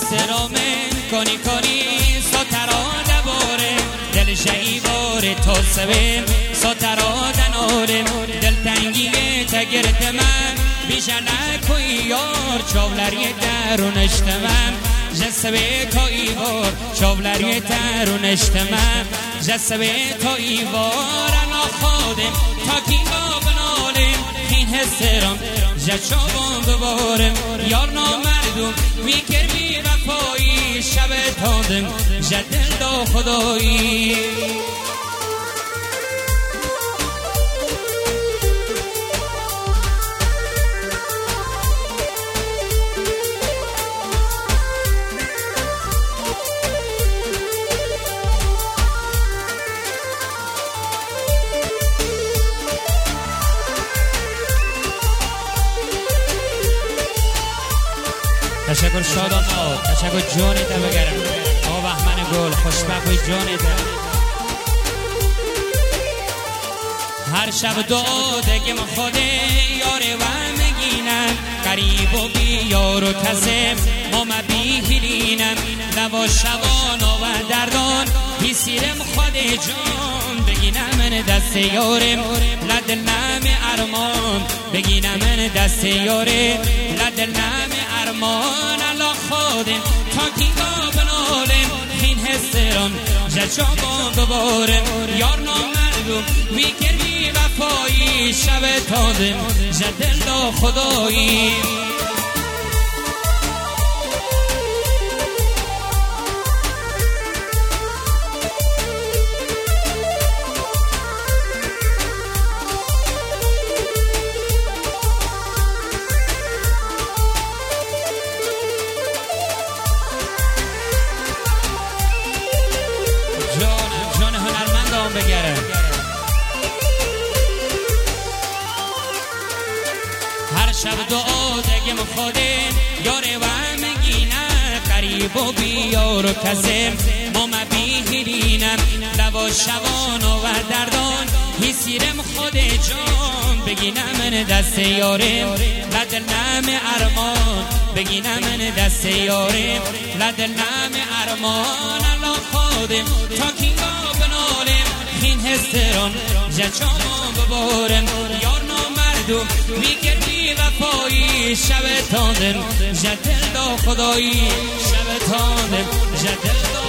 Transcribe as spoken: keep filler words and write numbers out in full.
استرامن کنی کنی ساترا دباره دل شیواره تو سبم ساترا دناره دل تنگیه تگرت من بیشه نکوی یار چاولری درونشتمم جسبه تا ایوار چاولری درونشتمم جسبه تا ایوار انا خودم تا کیما بنالم این حسرم جشابان ببارم یار نامردم میکر بی وفایی شب تاندم جدل دا خدایی تشکر شادان آد تشکر جانی تا بگرم آب احمن گل خوشبخت و جانی تا هر شب دعا دگم خوده یاره و مگینم قریب و بیار و کسم ما مبیهلینم دوا شبانا و دردان بیسیرم خود جان بگینم من دست یارم لدل نم ارمان بگینم من دست یارم لدل نم ارمان الله خودم تا کیگا بنالم این حسرم جشابان ببارم یار نامردم ویکر بی وفایی شب تادم جدل دا خدایی بگره هر شب دعا دگم خودم یاره و مگینه قریب و بیار و کسم ما مبیهلینم لوا شوان و دردان حسیرم خود جان بگینم من دست یارم لدل نم ارمان بگینم من دست یارم لدل نم ارمان الله خودم تا کیگا بنالم این حسران جشابان ببارم یار نامردم میگر بی وفایی شب تاندم جدل دا خدایی شب تاندم جدل دا